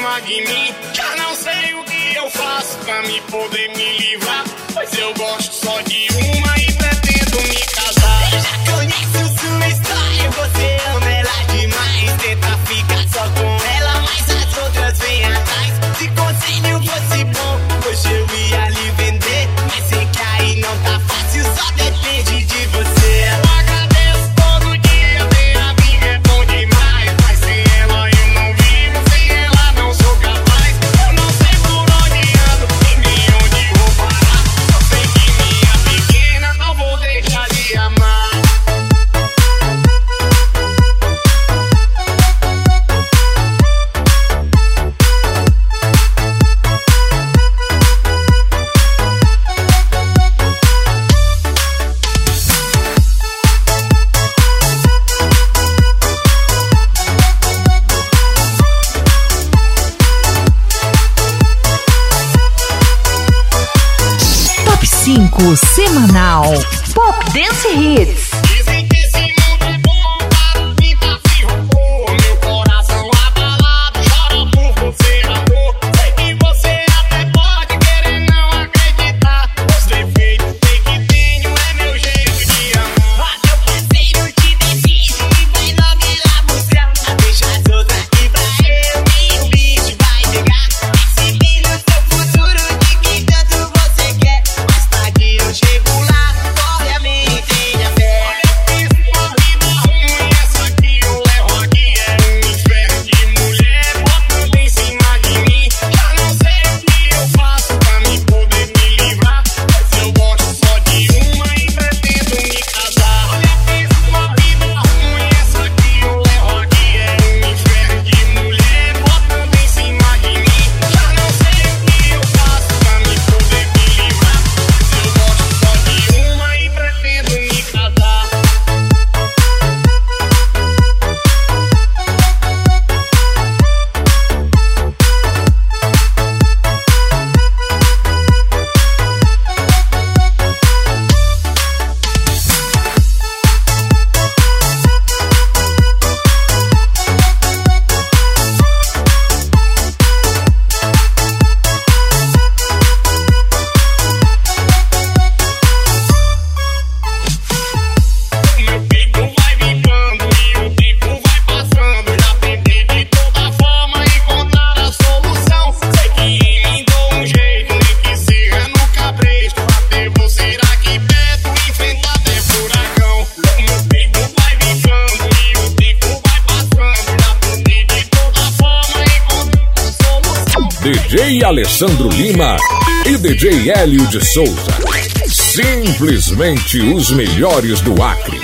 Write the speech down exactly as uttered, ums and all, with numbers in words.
cima de mim. Já não sei o que eu faço pra me poder me livrar, pois eu gosto só de uma e pretendo me casar. Eu já conheço sua história, você ama ela demais. Tenta ficar só com ela, mas as outras vêm atrás. Se conselho fosse bom, hoje eu ia lhe vender, mas sei que aí não tá fácil, só depende de você. Eu agradeço todo dia, ter amiga é bom demais, mas sem ela eu não vivo, sem ela não sou capaz. Eu não sei por onde ando, nem onde vou parar, só sei que minha pequena não vou deixar de amar. cinco Semanal Pop Dance Hits. Dizem que esse mundo é bom para mim, tá se roubou. Meu coração abalado, chora por você, amor. Sei que você até pode querer não acreditar. Os defeitos sei que tenho, é meu jeito de amar. Ah, meu parceiro te decide e vai logo lá pro céu. Deixa as outras aqui pra eu e o bicho vai pegar. Esse bem no seu futuro de quem tanto você quer. Mais tarde eu chego lá, corre a mim, tenha fé. Olha, eu fiz uma vida ruim, essa aqui eu levo aqui. É um inferno de mulher, botando em cima de mim. Já não sei o que eu faço pra me poder me livrar, pois eu gosto só de uma e pretendo me casar. Olha, eu fiz uma vida ruim, essa aqui eu levo aqui. É um inferno de mulher, botando em cima de mim. Já não sei o que eu faço pra me poder me livrar, pois eu gosto só de uma e pretendo me casar. Meu peito vai vibrando e o tempo vai passando. Já tentei de toda forma encontrar a solução. Sei que em mim dou um jeito, nem que seja no cabresto. Até você aqui perto, enfrentar até furacão. Meu peito vai vibrando e o tempo vai passando. Já tentei de toda forma encontrar a solução. D J Alessandro Lima e D J Hélio de Souza. Simplesmente os melhores do Acre.